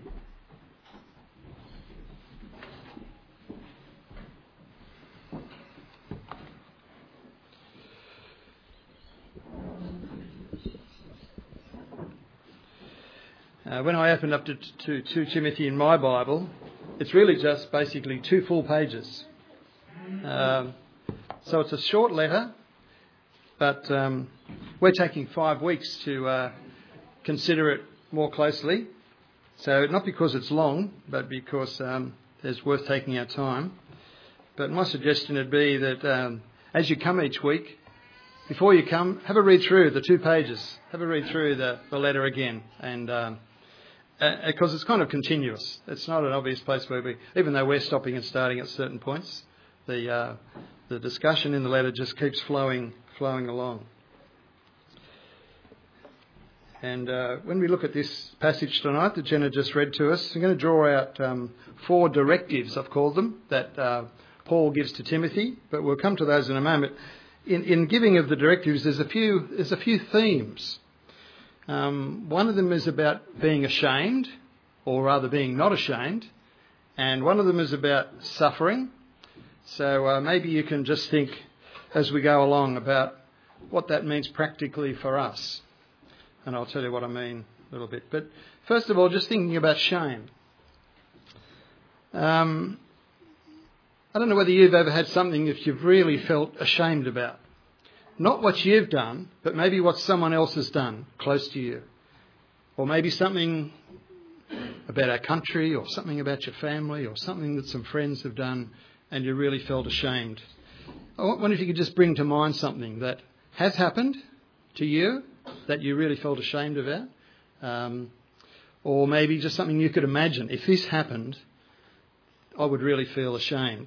When I opened up to 2 Timothy in my Bible, it's really just basically 2 full pages. So it's a short letter, but we're taking 5 weeks to consider it more closely. So not because it's long, but because it's worth taking our time. But my suggestion would be that as you come each week, before you come, have a read through the 2 pages. Have a read through the letter again, and because it's kind of continuous. It's not an obvious place where even though we're stopping and starting at certain points, the discussion in the letter just keeps flowing along. And when we look at this passage tonight that Jenna just read to us, I'm going to draw out 4 directives, I've called them, that Paul gives to Timothy, but we'll come to those in a moment. In giving of the directives, there's a few themes. One of them is about being ashamed, or rather being not ashamed, and one of them is about suffering. So maybe you can just think as we go along about what that means practically for us. And I'll tell you what I mean a little bit. But first of all, just thinking about shame. I don't know whether you've ever had something that you've really felt ashamed about. Not what you've done, but maybe what someone else has done close to you. Or maybe something about our country, or something about your family, or something that some friends have done, and you really felt ashamed. I wonder if you could just bring to mind something that has happened to you that you really felt ashamed about. Or maybe just something you could imagine. If this happened, I would really feel ashamed.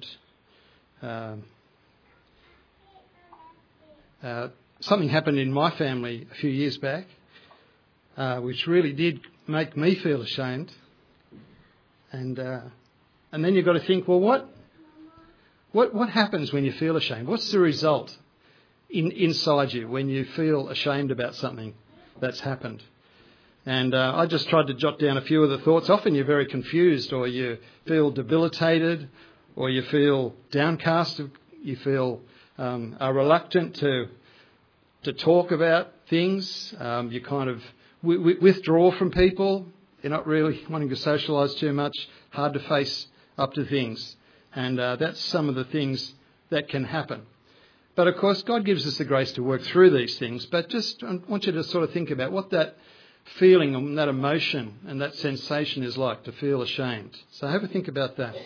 Something happened in my family a few years back, which really did make me feel ashamed. And then you've got to think, well, what happens when you feel ashamed? What's the result inside you when you feel ashamed about something that's happened? And I just tried to jot down a few of the thoughts. Often you're very confused, or you feel debilitated, or you feel downcast, you feel are reluctant to talk about things. You kind of withdraw from people. You're not really wanting to socialise too much. Hard to face up to things. And that's some of the things that can happen. But of course, God gives us the grace to work through these things. But just I want you to sort of think about what that feeling and that emotion and that sensation is like, to feel ashamed. So have a think about that.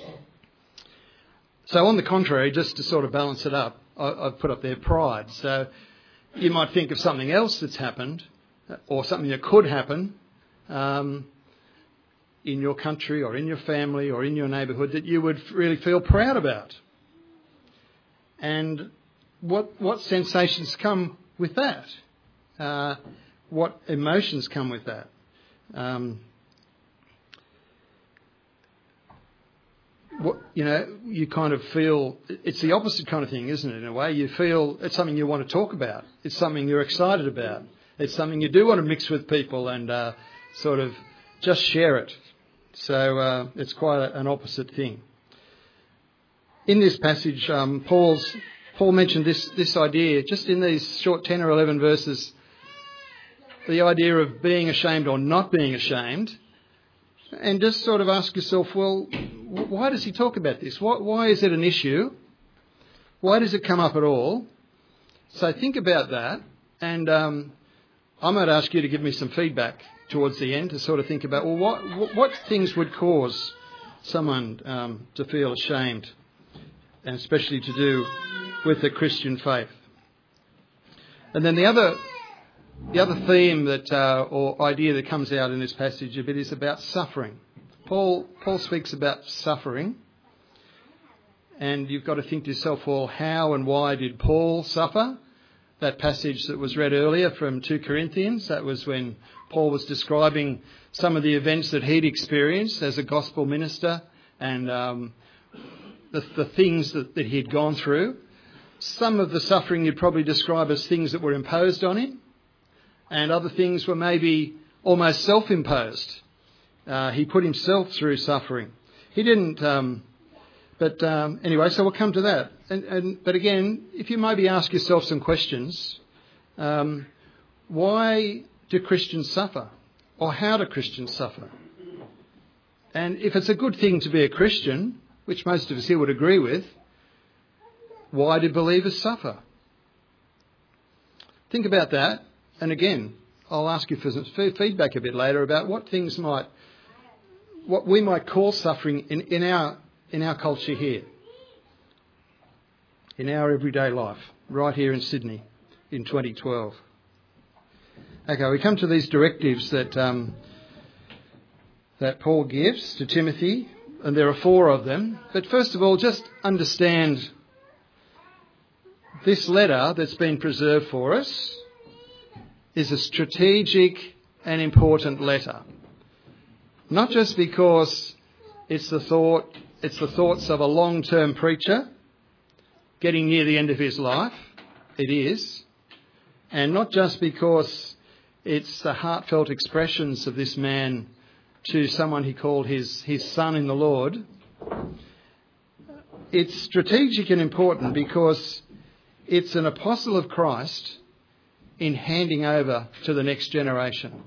So on the contrary, just to sort of balance it up, I've put up there pride. So you might think of something else that's happened, or something that could happen in your country or in your family or in your neighbourhood that you would really feel proud about. And what sensations come with that? What emotions come with that? You kind of feel it's the opposite kind of thing, isn't it? In a way, you feel it's something you want to talk about. It's something you're excited about. It's something you do want to mix with people and sort of just share it. So it's quite an opposite thing. In this passage, Paul mentioned this idea just in these short 10 or 11 verses. The idea of being ashamed or not being ashamed, and just sort of ask yourself, well, why does he talk about this? Why is it an issue? Why does it come up at all? So think about that, and I might ask you to give me some feedback towards the end to sort of think about, well, what things would cause someone to feel ashamed, and especially to do with the Christian faith. And then the other theme that or idea that comes out in this passage a bit is about suffering. Paul speaks about suffering, and you've got to think to yourself, well, how and why did Paul suffer? That passage that was read earlier from 2 Corinthians, that was when Paul was describing some of the events that he'd experienced as a gospel minister and the things that he'd gone through. Some of the suffering you'd probably describe as things that were imposed on him, and other things were maybe almost self-imposed. He put himself through suffering. He didn't... anyway, so we'll come to that. But again, if you maybe ask yourself some questions, why do Christians suffer? Or how do Christians suffer? And if it's a good thing to be a Christian, which most of us here would agree with, why do believers suffer? Think about that. And again, I'll ask you for some feedback a bit later about what we might call suffering in our culture here, in our everyday life, right here in Sydney in 2012. Okay, we come to these directives that Paul gives to Timothy, and there are 4 of them. But first of all, just understand this letter that's been preserved for us is a strategic and important letter. Not just because it's the thoughts of a long-term preacher getting near the end of his life. It is. And not just because it's the heartfelt expressions of this man to someone he called his son in the Lord. It's strategic and important because it's an apostle of Christ in handing over to the next generation.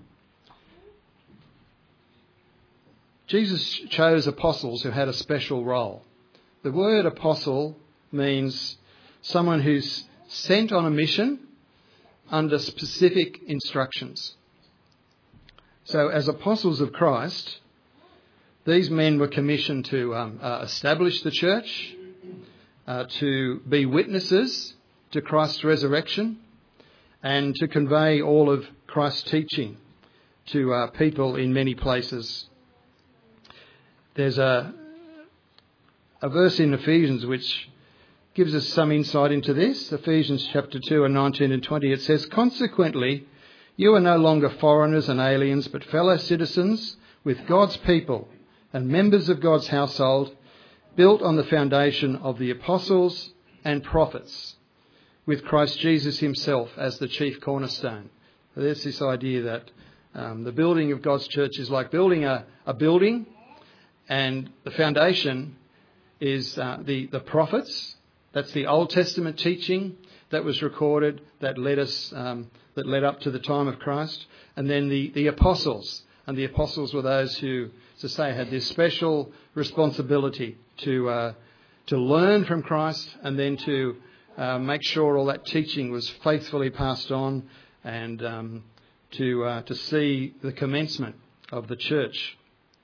Jesus chose apostles who had a special role. The word apostle means someone who's sent on a mission under specific instructions. So as apostles of Christ, these men were commissioned to establish the church, to be witnesses to Christ's resurrection, and to convey all of Christ's teaching to people in many places. There's a verse in Ephesians which gives us some insight into this. Ephesians chapter 2 and 19 and 20, it says, "Consequently, you are no longer foreigners and aliens, but fellow citizens with God's people and members of God's household, built on the foundation of the apostles and prophets, with Christ Jesus himself as the chief cornerstone." So there's this idea that the building of God's church is like building a building, and the foundation is the prophets. That's the Old Testament teaching that was recorded that led up to the time of Christ. And then the apostles. And the apostles were those who, as I say, had this special responsibility to learn from Christ and then to make sure all that teaching was faithfully passed on, and to see the commencement of the church.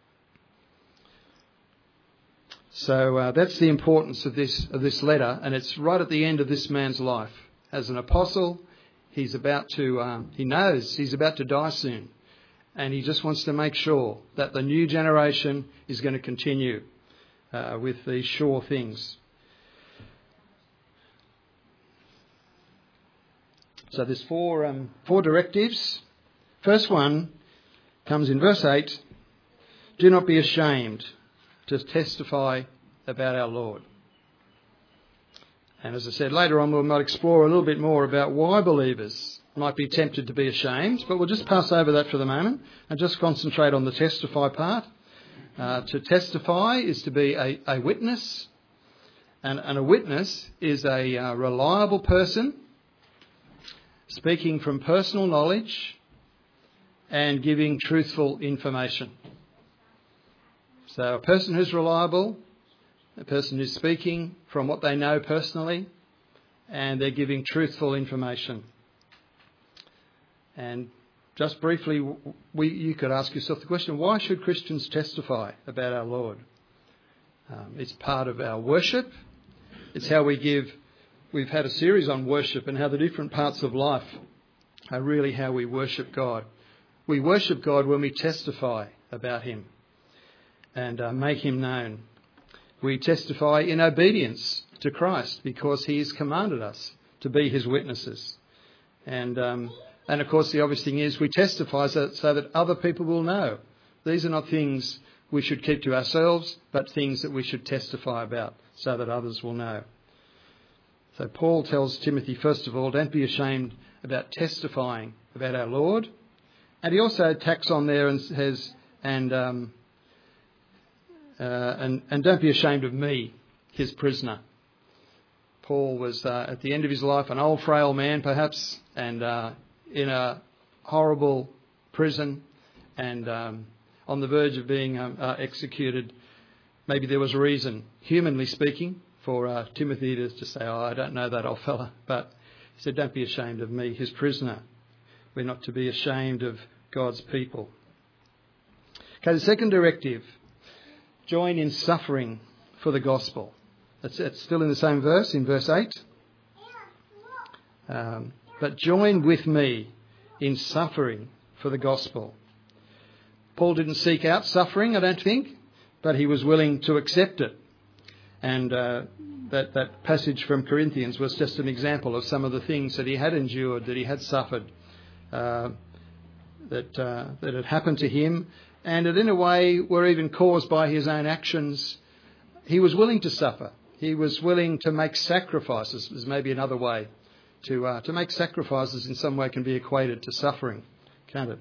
So that's the importance of this letter, and it's right at the end of this man's life. As an apostle, he knows he's about to die soon, and he just wants to make sure that the new generation is going to continue with these sure things. So there's four directives. First one comes in verse 8. Do not be ashamed to testify about our Lord. And as I said, later on we might explore a little bit more about why believers might be tempted to be ashamed, but we'll just pass over that for the moment and just concentrate on the testify part. To testify is to be a witness, and a witness is a reliable person speaking from personal knowledge and giving truthful information. So a person who's reliable, a person who's speaking from what they know personally, and they're giving truthful information. And just briefly, you could ask yourself the question, why should Christians testify about our Lord? It's part of our worship. It's how we give. We've had a series on worship and how the different parts of life are really how we worship God. We worship God when we testify about him and make him known. We testify in obedience to Christ because he has commanded us to be his witnesses. And of course the obvious thing is we testify so that other people will know. These are not things we should keep to ourselves, but things that we should testify about so that others will know. So Paul tells Timothy, first of all, don't be ashamed about testifying about our Lord. And he also tacks on there and says, and don't be ashamed of me, his prisoner. Paul was at the end of his life, an old frail man perhaps, and in a horrible prison and on the verge of being executed. Maybe there was a reason, humanly speaking, for Timothy to say, "Oh, I don't know that old fella." But he said, "Don't be ashamed of me, his prisoner." We're not to be ashamed of God's people. Okay, the second directive, join in suffering for the gospel. It's still in the same verse, in verse 8. But join with me in suffering for the gospel. Paul didn't seek out suffering, I don't think, but he was willing to accept it. And that passage from Corinthians was just an example of some of the things that he had endured, that he had suffered, that had happened to him, and that in a way were even caused by his own actions. He was willing to suffer. He was willing to make sacrifices. There's maybe another way to make sacrifices in some way can be equated to suffering, can't it?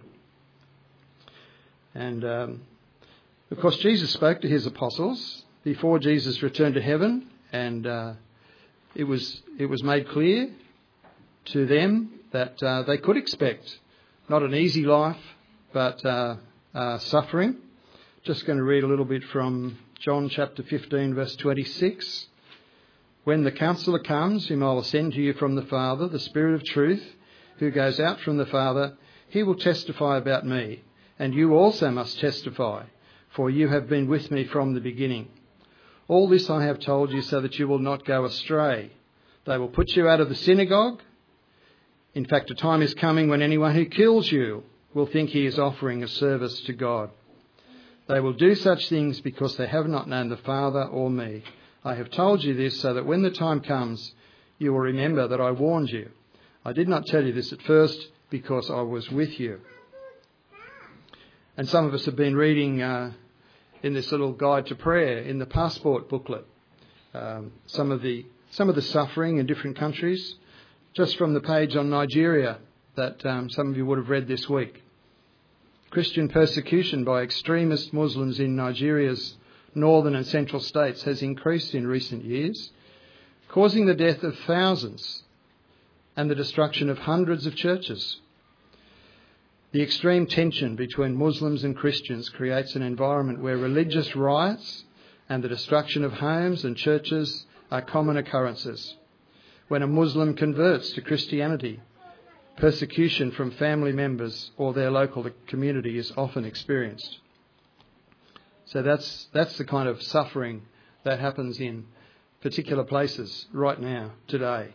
And of course, Jesus spoke to his apostles before Jesus returned to heaven, and it was made clear to them that they could expect not an easy life, but suffering. Just going to read a little bit from John chapter 15, verse 26. When the Counselor comes, whom I will send to you from the Father, the Spirit of truth, who goes out from the Father, he will testify about me, and you also must testify, for you have been with me from the beginning. All this I have told you so that you will not go astray. They will put you out of the synagogue. In fact, a time is coming when anyone who kills you will think he is offering a service to God. They will do such things because they have not known the Father or me. I have told you this so that when the time comes, you will remember that I warned you. I did not tell you this at first because I was with you. And some of us have been reading in this little guide to prayer in the passport booklet some of the suffering in different countries. Just from the page on Nigeria that some of you would have read this week. Christian persecution by extremist Muslims in Nigeria's northern and central states has increased in recent years, causing the death of thousands and the destruction of hundreds of churches. The extreme tension between Muslims and Christians creates an environment where religious riots and the destruction of homes and churches are common occurrences. When a Muslim converts to Christianity, persecution from family members or their local community is often experienced. So that's the kind of suffering that happens in particular places right now, today.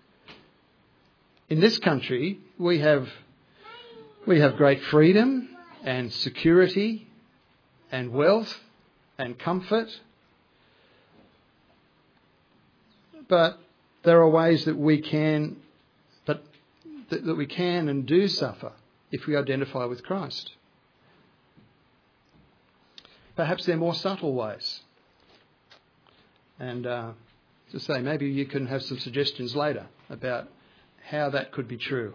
In this country, we have great freedom and security and wealth and comfort. But there are ways that we can and do suffer if we identify with Christ. Perhaps they're more subtle ways. And to say, maybe you can have some suggestions later about how that could be true.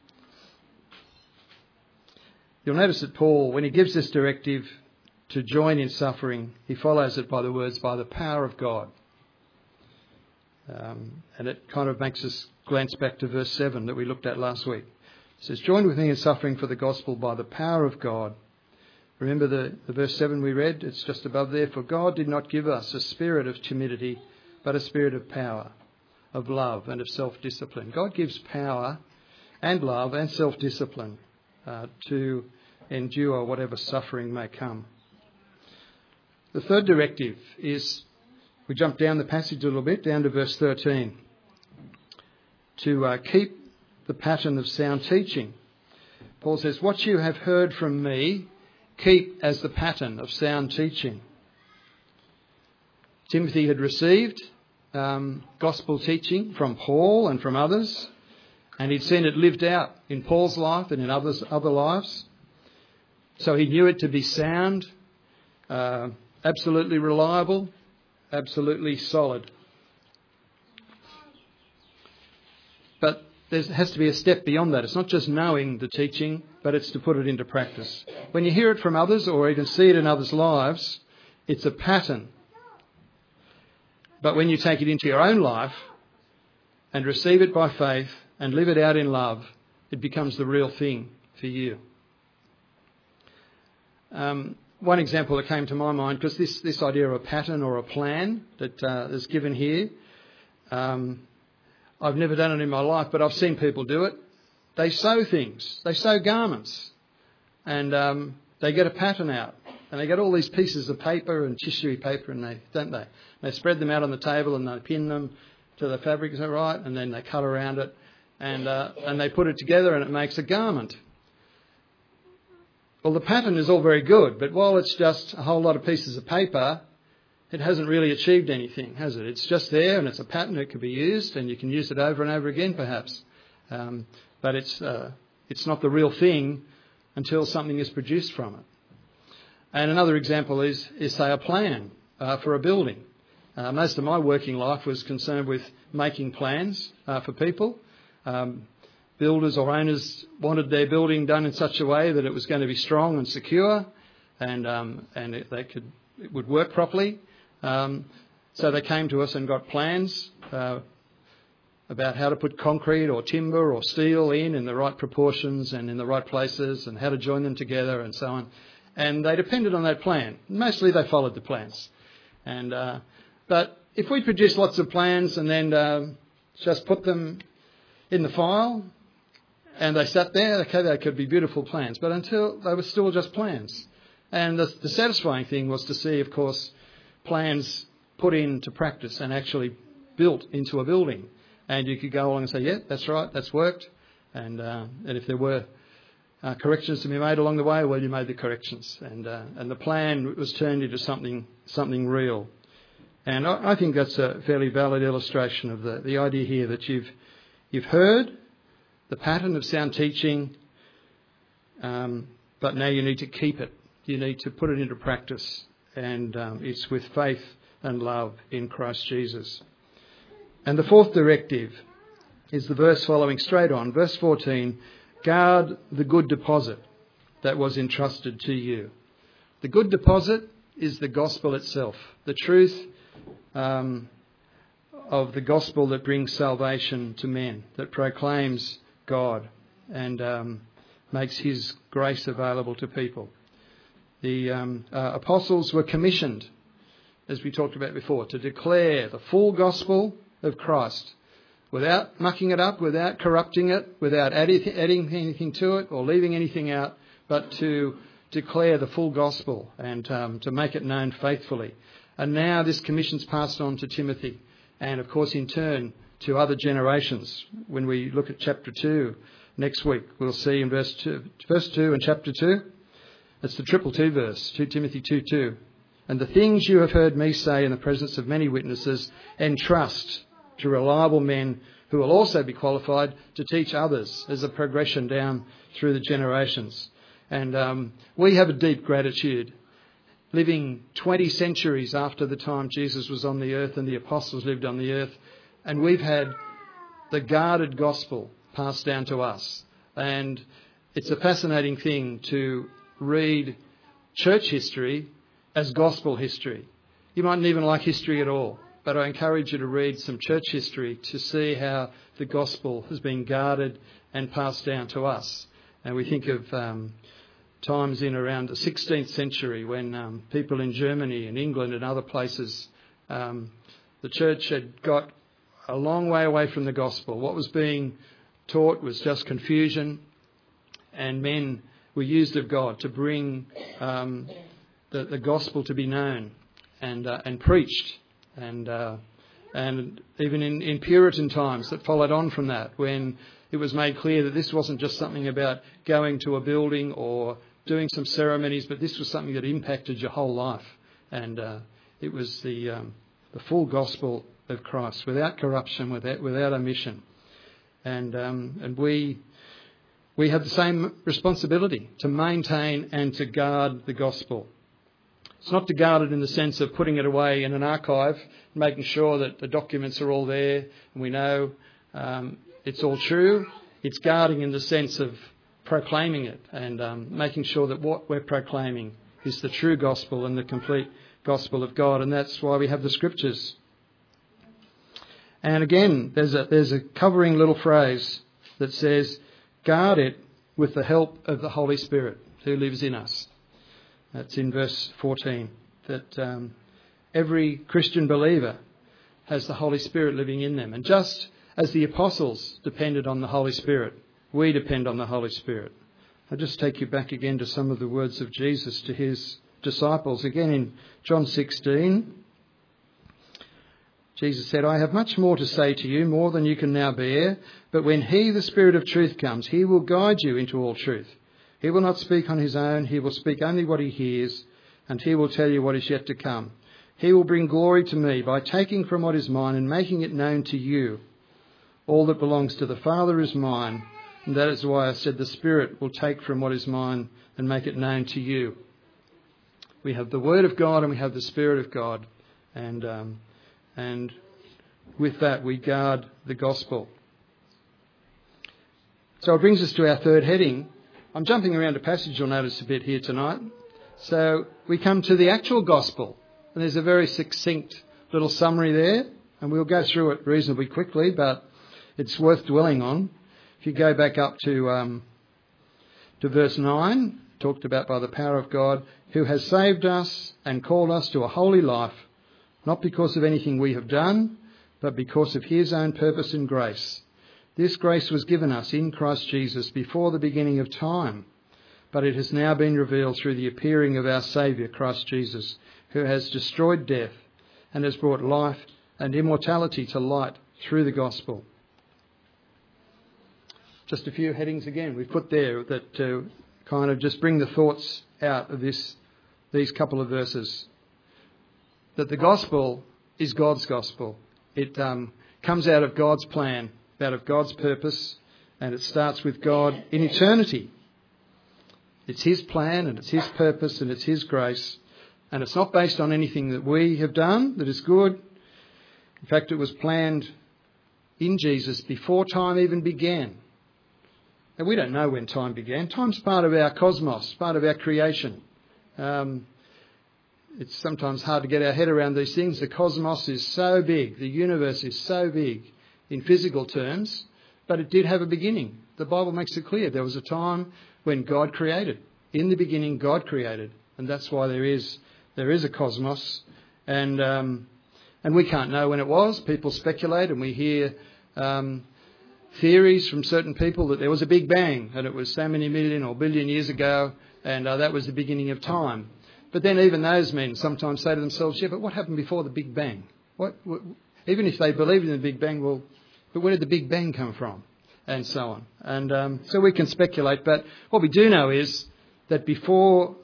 You'll notice that Paul, when he gives this directive to join in suffering, he follows it by the words, by the power of God. And it kind of makes us glance back to verse 7 that we looked at last week. It says, join with me in suffering for the gospel by the power of God. Remember the verse 7 we read? It's just above there. For God did not give us a spirit of timidity, but a spirit of power, of love and of self-discipline. God gives power and love and self-discipline to endure whatever suffering may come. The third directive is, we jump down the passage a little bit, down to verse 13, to keep the pattern of sound teaching. Paul says, what you have heard from me, keep as the pattern of sound teaching. Timothy had received gospel teaching from Paul and from others, and he'd seen it lived out in Paul's life and in other lives. So he knew it to be sound, absolutely reliable, absolutely solid. But there has to be a step beyond that. It's not just knowing the teaching, but it's to put it into practice. When you hear it from others or even see it in others' lives, it's a pattern. But when you take it into your own life and receive it by faith and live it out in love, it becomes the real thing for you. One example that came to my mind, because this idea of a pattern or a plan that is given here, I've never done it in my life, but I've seen people do it. They sew things. They sew garments. And they get a pattern out. And they get all these pieces of paper and tissue paper, and they spread them out on the table and they pin them to the fabric, is that right? And then they cut around it and they put it together and it makes a garment. Well, the pattern is all very good, but while it's just a whole lot of pieces of paper, it hasn't really achieved anything, has it? It's just there and it's a pattern. It can be used and you can use it over and over again, perhaps. But it's not the real thing until something is produced from it. And another example is say, a plan for a building. Most of my working life was concerned with making plans for people. Builders or owners wanted their building done in such a way that it was going to be strong and secure, and it would work properly. So they came to us and got plans about how to put concrete or timber or steel in the right proportions and in the right places, and how to join them together and so on. And they depended on that plan. Mostly they followed the plans. But if we produced lots of plans and then just put them in the file and they sat there, okay, they could be beautiful plans, but until they were still just plans. And the satisfying thing was to see, of course, plans put into practice and actually built into a building. And you could go along and say, yeah, that's right, that's worked. And if there were corrections to be made along the way, well, you made the corrections. And the plan was turned into something real. And I think that's a fairly valid illustration of the idea here that you've heard the pattern of sound teaching, but now you need to keep it. You need to put it into practice. And it's with faith and love in Christ Jesus. And the fourth directive is the verse following straight on. Verse 14, guard the good deposit that was entrusted to you. The good deposit is the gospel itself, the truth of the gospel that brings salvation to men, that proclaims God and makes his grace available to people. The apostles were commissioned, as we talked about before, to declare the full gospel of Christ without mucking it up, without corrupting it, without adding anything to it or leaving anything out, but to declare the full gospel and to make it known faithfully. And now this commission's passed on to Timothy and, of course, in turn to other generations. When we look at chapter 2 next week, we'll see in verse 2 and chapter 2, it's the 222 verse, 2 Timothy 2:2. And the things you have heard me say in the presence of many witnesses, entrust to reliable men who will also be qualified to teach others. There's a progression down through the generations. And we have a deep gratitude, living 20 centuries after the time Jesus was on the earth and the apostles lived on the earth. And we've had the guarded gospel passed down to us. And it's a fascinating thing to read church history as gospel history. You mightn't even like history at all, but I encourage you to read some church history to see how the gospel has been guarded and passed down to us. And we think of times in around the 16th century when people in Germany and England and other places, the church had got a long way away from the gospel. What was being taught was just confusion, and men were used of God to bring the gospel to be known and preached, and even in Puritan times that followed on from that, when it was made clear that this wasn't just something about going to a building or doing some ceremonies, but this was something that impacted your whole life, and it was the full gospel of Christ, without corruption, without omission, and we have the same responsibility to maintain and to guard the gospel. It's not to guard it in the sense of putting it away in an archive, making sure that the documents are all there and we know it's all true. It's guarding in the sense of proclaiming it and making sure that what we're proclaiming is the true gospel and the complete gospel of God. And that's why we have the scriptures. And again, there's a covering little phrase that says, guard it with the help of the Holy Spirit who lives in us. That's in verse 14, that every Christian believer has the Holy Spirit living in them. And just as the apostles depended on the Holy Spirit, we depend on the Holy Spirit. I'll just take you back again to some of the words of Jesus to his disciples. Again in John 16, Jesus said, I have much more to say to you, more than you can now bear. But when he, the Spirit of truth, comes, he will guide you into all truth. He will not speak on his own. He will speak only what he hears, and he will tell you what is yet to come. He will bring glory to me by taking from what is mine and making it known to you. All that belongs to the Father is mine, and that is why I said the Spirit will take from what is mine and make it known to you. We have the Word of God and we have the Spirit of God, and with that we guard the gospel. So it brings us to our third heading. I'm jumping around a passage, you'll notice a bit here tonight. So we come to the actual gospel, and there's a very succinct little summary there, and we'll go through it reasonably quickly, but it's worth dwelling on. If you go back up to verse 9, talked about by the power of God, who has saved us and called us to a holy life, not because of anything we have done, but because of his own purpose and grace. This grace was given us in Christ Jesus before the beginning of time, but it has now been revealed through the appearing of our Saviour, Christ Jesus, who has destroyed death and has brought life and immortality to light through the gospel. Just a few headings again we've put there that kind of just bring the thoughts out of these couple of verses. That the gospel is God's gospel. It comes out of God's plan, out of God's purpose, and it starts with God in eternity. It's his plan and it's his purpose and it's his grace, and it's not based on anything that we have done that is good. In fact, it was planned in Jesus before time even began. And we don't know when time began. Time's part of our cosmos, part of our creation. It's sometimes hard to get our head around these things. The cosmos is so big, the universe is so big in physical terms, but it did have a beginning. The Bible makes it clear there was a time when God created. In the beginning, God created, and that's why there is a cosmos, and we can't know when it was. People speculate, and we hear theories from certain people that there was a Big Bang, and it was so many million or billion years ago, and that was the beginning of time. But then even those men sometimes say to themselves, yeah, but what happened before the Big Bang? What even if they believed in the Big Bang, well, but where did the Big Bang come from? And so on. And so we can speculate, but what we do know is that before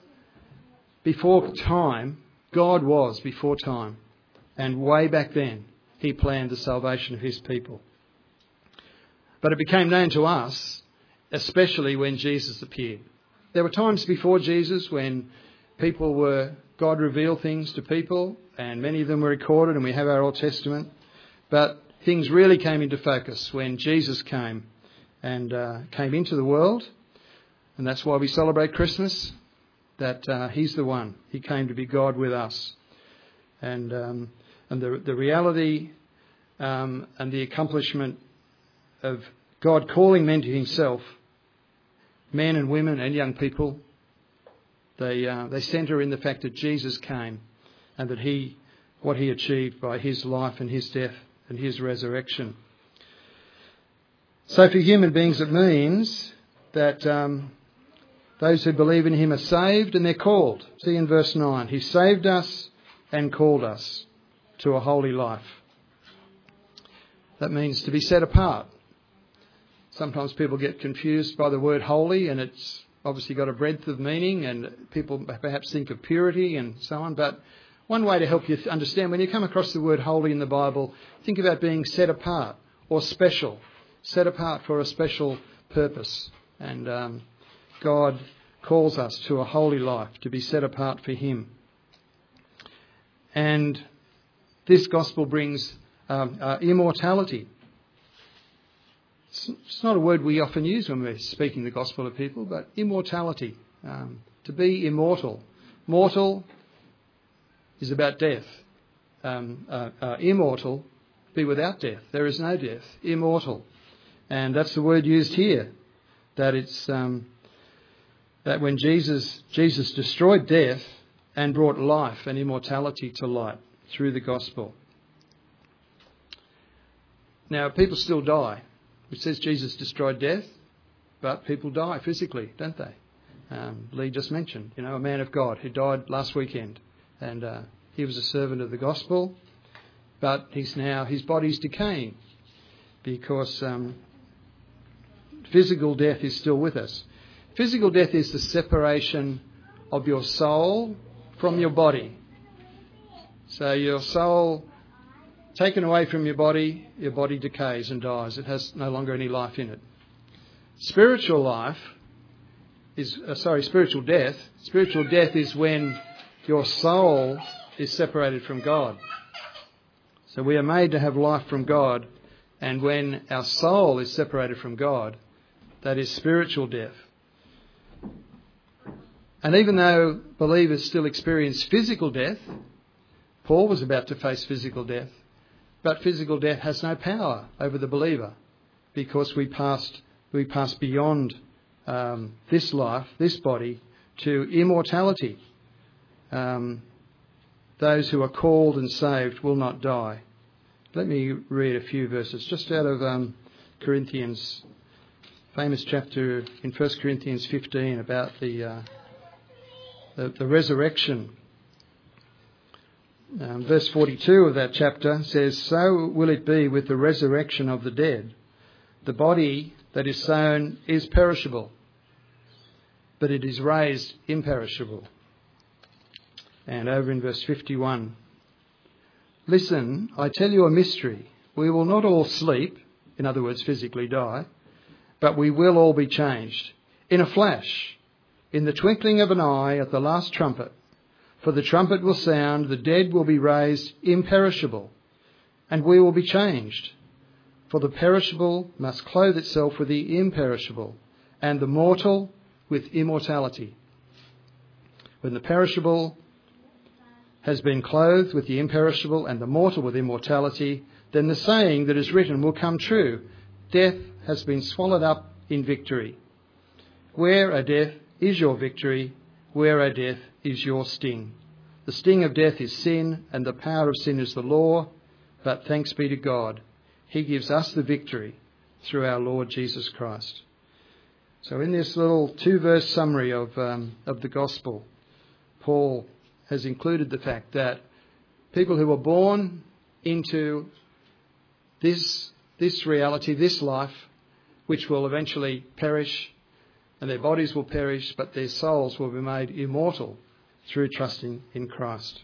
time, God was before time. And way back then, he planned the salvation of his people. But it became known to us, especially when Jesus appeared. There were times before Jesus when God revealed things to people, and many of them were recorded, and we have our Old Testament. But things really came into focus when Jesus came and came into the world. And that's why we celebrate Christmas, that he's the one. He came to be God with us. And the reality and the accomplishment of God calling men to himself, men and women and young people, they centre in the fact that Jesus came and that what he achieved by his life and his death and his resurrection. So for human beings it means that those who believe in him are saved and they're called. See in verse 9, he saved us and called us to a holy life. That means to be set apart. Sometimes people get confused by the word holy, and it's obviously got a breadth of meaning, and people perhaps think of purity and so on. But one way to help you understand, when you come across the word holy in the Bible, think about being set apart or special, set apart for a special purpose. And God calls us to a holy life, to be set apart for him. And this gospel brings immortality. It's not a word we often use when we're speaking the gospel to people, but immortality. To be immortal. Mortal is about death. Immortal, be without death. There is no death. Immortal. And that's the word used here. That it's that when Jesus destroyed death and brought life and immortality to light through the gospel. Now, people still die. It says Jesus destroyed death, but people die physically, don't they? Lee just mentioned, a man of God who died last weekend, and he was a servant of the gospel, but his body's decaying because physical death is still with us. Physical death is the separation of your soul from your body. So your soul taken away from your body decays and dies. It has no longer any life in it. Spiritual death. Spiritual death is when your soul is separated from God. So we are made to have life from God, and when our soul is separated from God, that is spiritual death. And even though believers still experience physical death, Paul was about to face physical death, but physical death has no power over the believer because we pass beyond this life, this body, to immortality. Those who are called and saved will not die. Let me read a few verses just out of Corinthians, famous chapter in 1 Corinthians 15 about the resurrection. Verse 42 of that chapter says, "So will it be with the resurrection of the dead. The body that is sown is perishable, but it is raised imperishable." And over in verse 51, "Listen, I tell you a mystery. We will not all sleep," in other words, physically die, "but we will all be changed. In a flash, in the twinkling of an eye, at the last trumpet. For the trumpet will sound, the dead will be raised imperishable, and we will be changed. For the perishable must clothe itself with the imperishable, and the mortal with immortality. When the perishable has been clothed with the imperishable and the mortal with immortality, then the saying that is written will come true. Death has been swallowed up in victory. Where, O death, is your victory? Where, O death, is your sting? The sting of death is sin, and the power of sin is the law. But thanks be to God, He gives us the victory through our Lord Jesus Christ." So in this little 2-verse summary of the gospel, Paul has included the fact that people who are born into this reality, this life, which will eventually perish, and their bodies will perish, but their souls will be made immortal through trusting in Christ.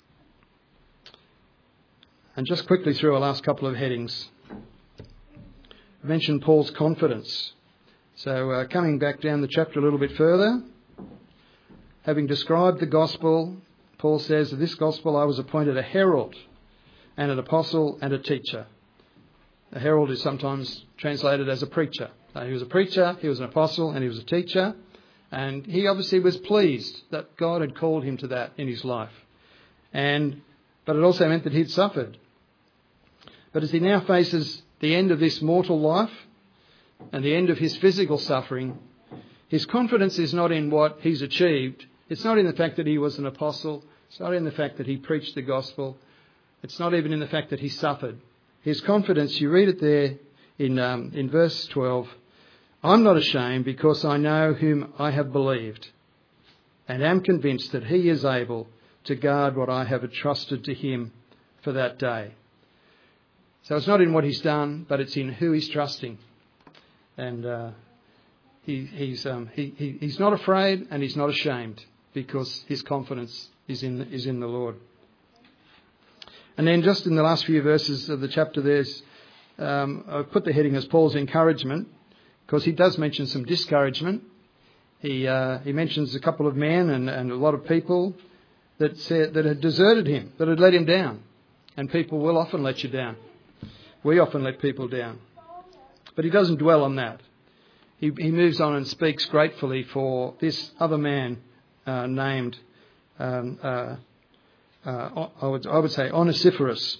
And just quickly through our last couple of headings, I mentioned Paul's confidence. So coming back down the chapter a little bit further, having described the gospel, Paul says, "Of this gospel I was appointed a herald and an apostle and a teacher." A herald is sometimes translated as a preacher. He was a preacher, he was an apostle, and he was a teacher. And he obviously was pleased that God had called him to that in his life. But it also meant that he'd suffered. But as he now faces the end of this mortal life and the end of his physical suffering, his confidence is not in what he's achieved. It's not in the fact that he was an apostle. It's not in the fact that he preached the gospel. It's not even in the fact that he suffered. His confidence, you read it there in verse 12, "I'm not ashamed because I know whom I have believed and am convinced that he is able to guard what I have entrusted to him for that day." So it's not in what he's done, but it's in who he's trusting. And he's not afraid and he's not ashamed because his confidence is in the Lord. And then just in the last few verses of the chapter, I've put the heading as Paul's encouragement, because he does mention some discouragement. He mentions a couple of men and a lot of people that had deserted him, that had let him down. And people will often let you down. We often let people down. But he doesn't dwell on that. He moves on and speaks gratefully for this other man named, I would say, Onesiphorus.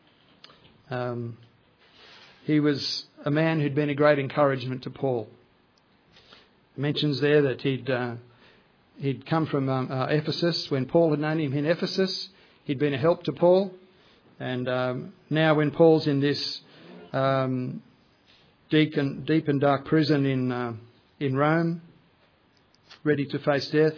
He was a man who'd been a great encouragement to Paul. It mentions there that he'd come from Ephesus when Paul had known him in Ephesus. He'd been a help to Paul. And now when Paul's in this deep and dark prison in Rome, ready to face death,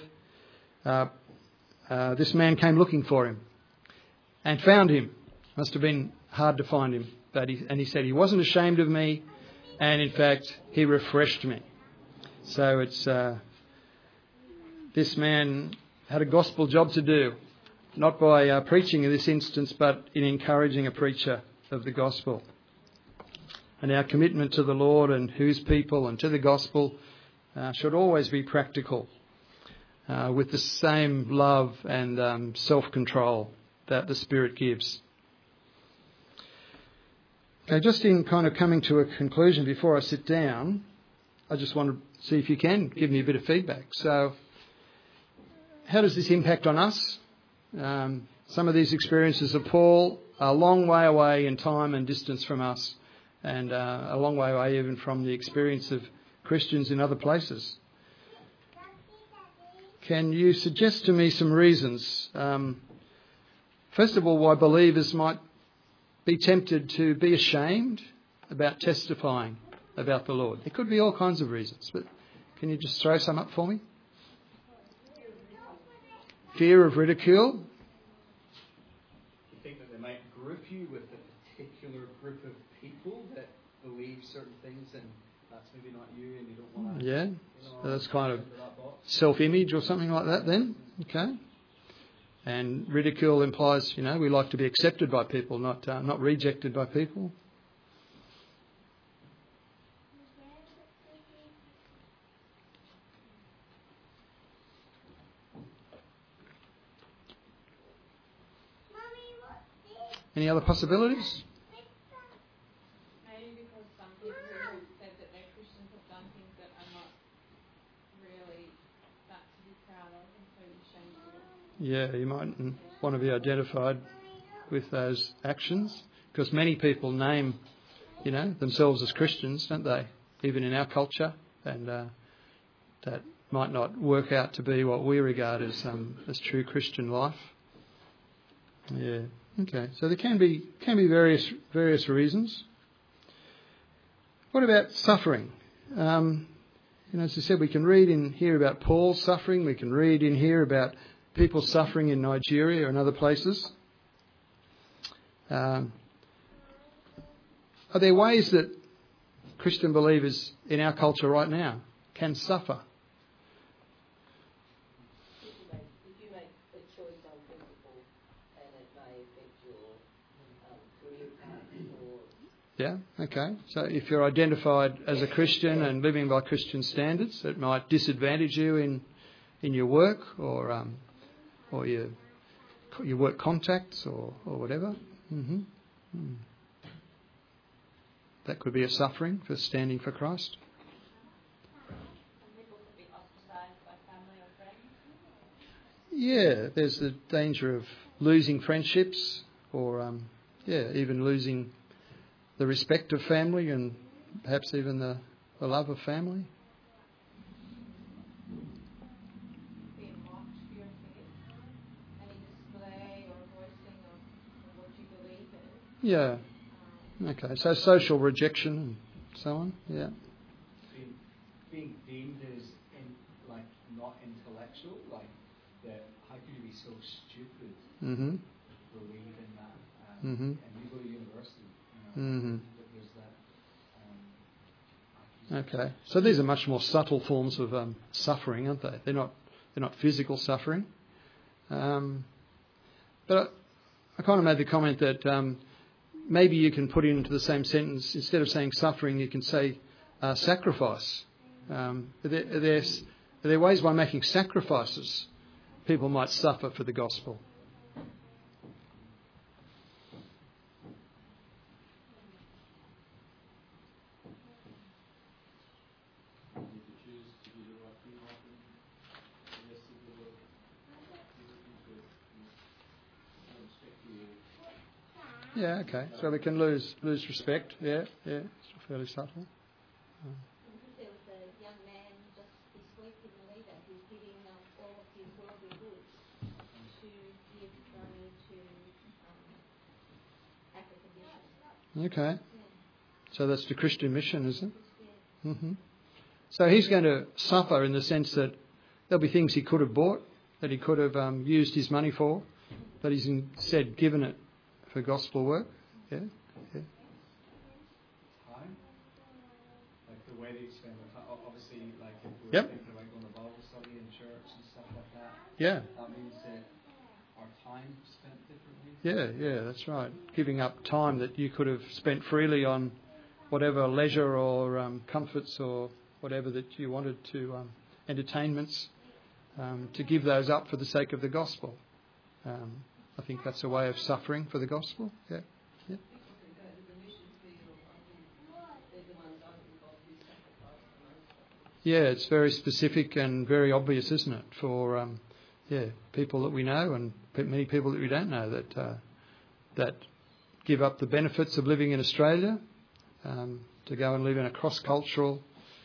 this man came looking for him and found him. Must have been hard to find him. But he said he wasn't ashamed of me, and in fact he refreshed me. So it's this man had a gospel job to do, not by preaching in this instance, but in encouraging a preacher of the gospel. And our commitment to the Lord and His people and to the gospel should always be practical, with the same love and self-control that the Spirit gives. Okay, just in kind of coming to a conclusion before I sit down, I just want to see if you can give me a bit of feedback. So, how does this impact on us? Some of these experiences of Paul are a long way away in time and distance from us, and a long way away even from the experience of Christians in other places. Can you suggest to me some reasons, first of all, why believers might be tempted to be ashamed about testifying about the Lord? There could be all kinds of reasons, but can you just throw some up for me? Fear of ridicule. You think that they might group you with a particular group of people that believe certain things, and that's maybe not you, and you don't want to... Yeah, so that's kind of self-image or something like that then. Okay. And ridicule implies, we like to be accepted by people, not rejected by people. Any other possibilities? Maybe because some people have said that they're Christians have done things that are not really that to be proud of, and so you're ashamed of it. Yeah, you might want to be identified with those actions, because many people name, themselves as Christians, don't they? Even in our culture, and that might not work out to be what we regard as true Christian life. Yeah. Okay. So there can be various reasons. What about suffering? As I said, we can read in here about Paul's suffering. We can read in here about people suffering in Nigeria and other places. Are there ways that Christian believers in our culture right now can suffer? If you make a choice on principle and it may affect your career path or... Yeah, okay. So if you're identified as a Christian and living by Christian standards, it might disadvantage you in your work or your work contacts or whatever. Mm-hmm. That could be a suffering for standing for Christ. Some people could be ostracised by family or friends. Yeah, there's the danger of losing friendships or, even losing the respect of family and perhaps even the love of family. Being mocked for your faith, any display or voicing of what you believe in. Yeah. Okay, so social rejection and so on, yeah. Being deemed as not intellectual, that how could you be so stupid Mm-hmm. to believe in that? Mm-hmm. And you go to university, Mm-hmm. there's that. Okay, so these are much more subtle forms of suffering, aren't they? They're not physical suffering. But I kind of made the comment that maybe you can put into the same sentence, instead of saying suffering, you can say sacrifice. Are there ways by making sacrifices people might suffer for the gospel? Yeah, okay. So we can lose respect. Yeah, it's fairly subtle. There was a young man just this week in the leader who's giving all of his worldly goods to give money to African missions. Okay. So that's the Christian mission, is it? Yeah. Mm-hmm. So he's going to suffer in the sense that there'll be things he could have bought, that he could have used his money for, but he's instead given it for gospel work. Yeah. Time, like the way that you spend the time. Obviously, like if we're Yep. thinking about going to Bible study in church and stuff like that, Yeah. that means that our time spent differently. Yeah, that's right. Giving up time that you could have spent freely on whatever leisure or comforts or whatever that you wanted to, entertainments, to give those up for the sake of the gospel. I think that's a way of suffering for the gospel. Yeah. Yeah. Yeah, it's very specific and very obvious, isn't it, for people that we know and many people that we don't know that give up the benefits of living in Australia to go and live in a cross-cultural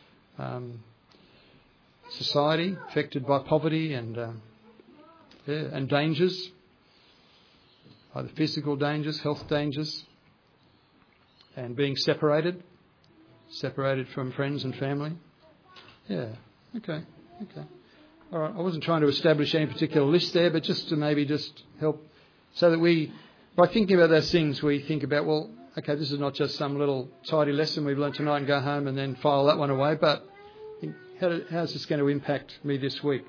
society affected by poverty and dangers, either physical dangers, health dangers, and being separated from friends and family. Yeah, okay. All right, I wasn't trying to establish any particular list there, but just to maybe just help so that by thinking about those things, we think about, well, okay, this is not just some little tidy lesson we've learned tonight and go home and then file that one away, but how's this going to impact me this week?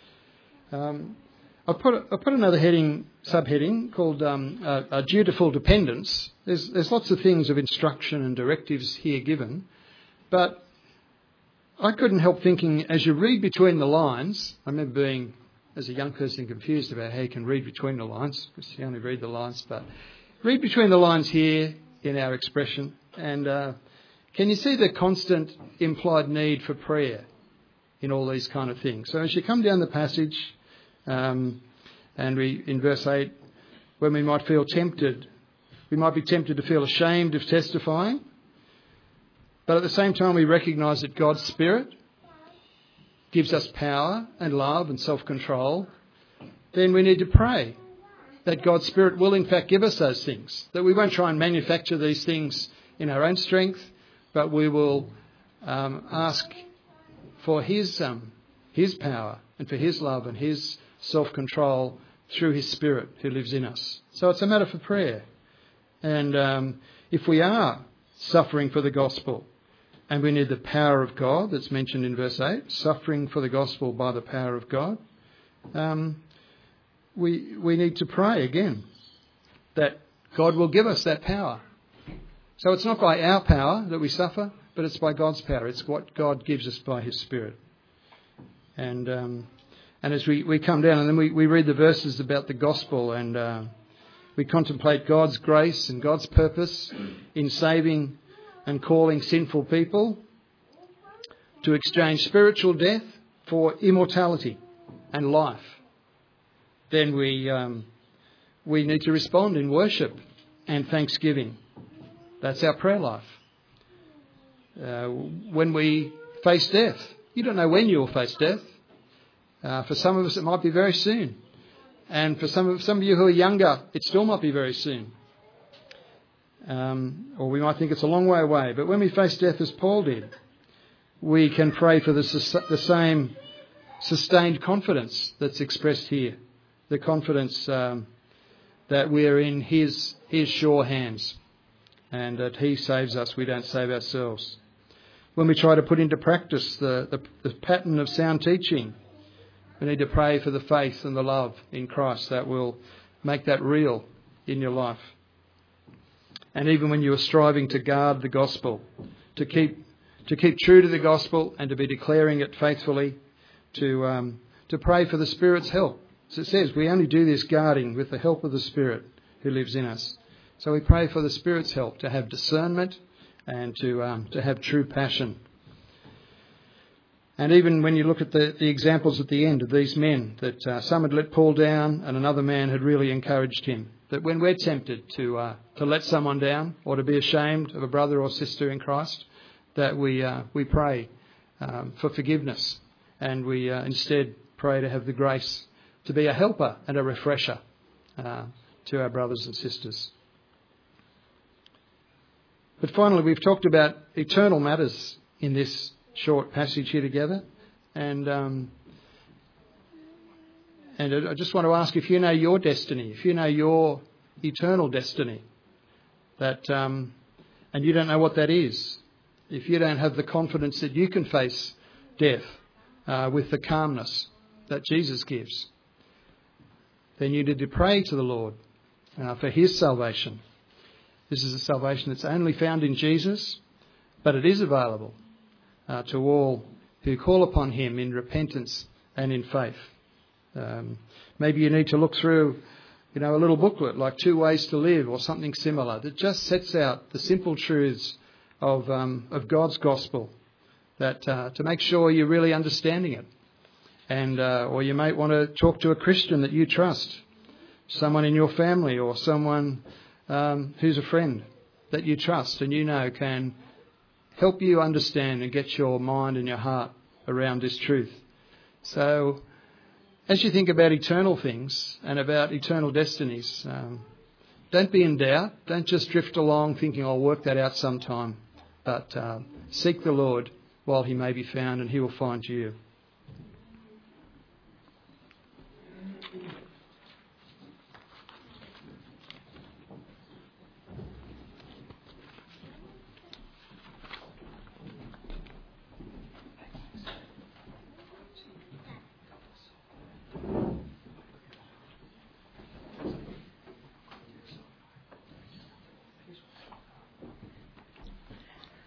I put another subheading called a dutiful dependence. There's lots of things of instruction and directives here given, but I couldn't help thinking, as you read between the lines, I remember being, as a young person, confused about how you can read between the lines, because you only read the lines, but read between the lines here in our expression, and can you see the constant implied need for prayer in all these kind of things? So as you come down the passage, and in verse 8, when we might feel tempted, we might be tempted to feel ashamed of testifying, but at the same time we recognise that God's Spirit gives us power and love and self-control, then we need to pray that God's Spirit will in fact give us those things, that we won't try and manufacture these things in our own strength, but we will ask for His power and for His love and His self-control through His Spirit who lives in us. So it's a matter for prayer. And if we are suffering for the gospel, and we need the power of God that's mentioned in verse 8, suffering for the gospel by the power of God, we need to pray again that God will give us that power. So it's not by our power that we suffer, but it's by God's power. It's what God gives us by His Spirit. And as we come down and then we read the verses about the gospel and we contemplate God's grace and God's purpose in saving and calling sinful people to exchange spiritual death for immortality and life, then we need to respond in worship and thanksgiving. That's our prayer life. When we face death, you don't know when you will face death. For some of us, it might be very soon. And for some of you who are younger, it still might be very soon. Or we might think it's a long way away. But when we face death as Paul did, we can pray for the same sustained confidence that's expressed here. The confidence that we're in His sure hands and that He saves us, we don't save ourselves. When we try to put into practice the pattern of sound teaching, we need to pray for the faith and the love in Christ that will make that real in your life. And even when you are striving to guard the gospel, to keep true to the gospel and to be declaring it faithfully, to pray for the Spirit's help. As it says, we only do this guarding with the help of the Spirit who lives in us. So we pray for the Spirit's help to have discernment and to have true passion. And even when you look at the examples at the end of these men, that some had let Paul down and another man had really encouraged him. That when we're tempted to let someone down or to be ashamed of a brother or sister in Christ, that we pray for forgiveness, and we instead pray to have the grace to be a helper and a refresher to our brothers and sisters. But finally, we've talked about eternal matters in this short passage here together, and I just want to ask, if you know your destiny, if you know your eternal destiny, that and you don't know what that is, if you don't have the confidence that you can face death with the calmness that Jesus gives, then you need to pray to the Lord for his salvation. This is a salvation that's only found in Jesus, but it is available to all who call upon him in repentance and in faith. Maybe you need to look through, a little booklet like 2 Ways to Live or something similar that just sets out the simple truths of God's gospel, that to make sure you're really understanding it. And or you might want to talk to a Christian that you trust, someone in your family or someone who's a friend that you trust and can help you understand and get your mind and your heart around this truth. So as you think about eternal things and about eternal destinies, don't be in doubt. Don't just drift along thinking, I'll work that out sometime. But seek the Lord while he may be found, and he will find you.